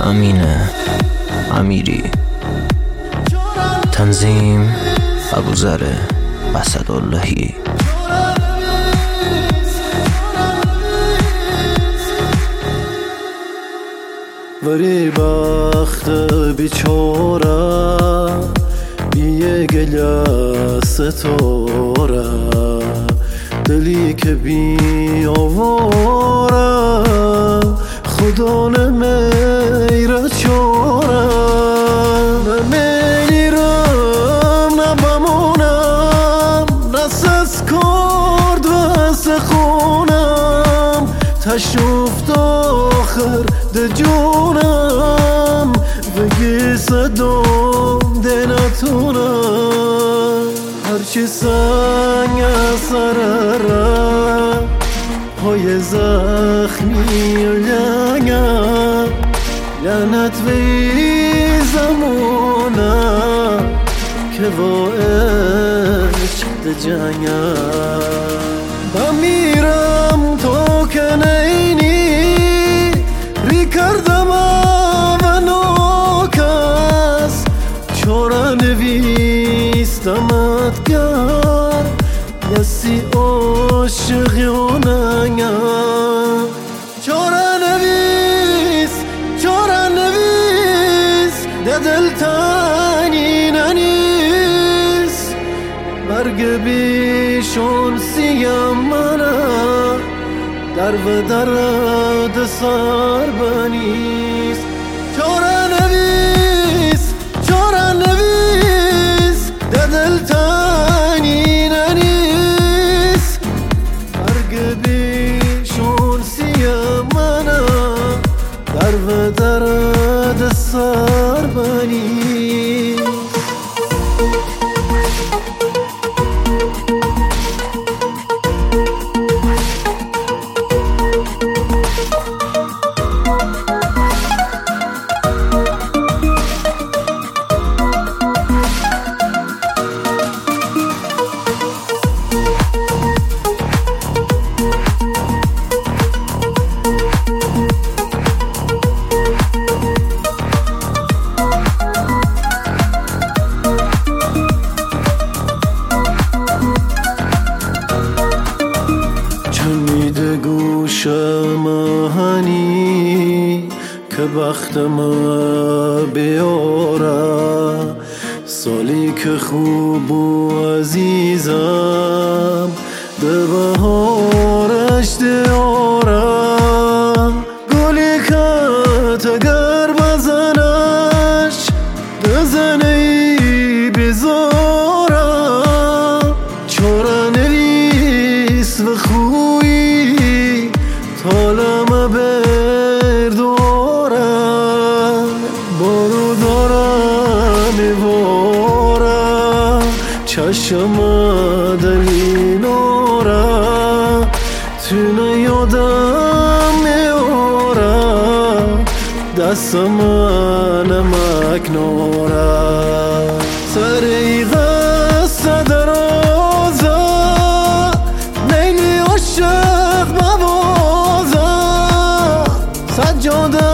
امین امیری، تنظیم ابوذر اسداللهی. وری بخت بیچاره بیه گله ستاره، دلی که بی آواره خدا نمیره چاره. نمیرم نبمونم دست از کرد و سخونم، تشوفت آخر ده جونم بگی صدام ده نتونم. هرچی سنگ سرره پای زخمی لنگم، لعنت وی زمانم که با عشق ده جنگم. بمیرم تو که نینی ری کردم و ناکس، چاره نویستمت گر یسی عاشقیانم. چاره نویس ده دل تنی ننیست، برگ بیشون سیم منه در و درد سر بنیست. چاره نویس ده دل تنی ننیست، برگ بیشون سیم منه در و درد سر بنیست. چنیده گوشم هنی که بختم بیاره، سالی که خوب و عزیزم ده بهارش دیاره. گلی که تگر بزنش ده زنی بیزاره، چاره نویس و خوی تالم برداره. بارو دارم میواره چشم دلیناره، تونه یادم میاره دست من مکناره. سری قصه درازه نیلی عاشق موازه، سجاده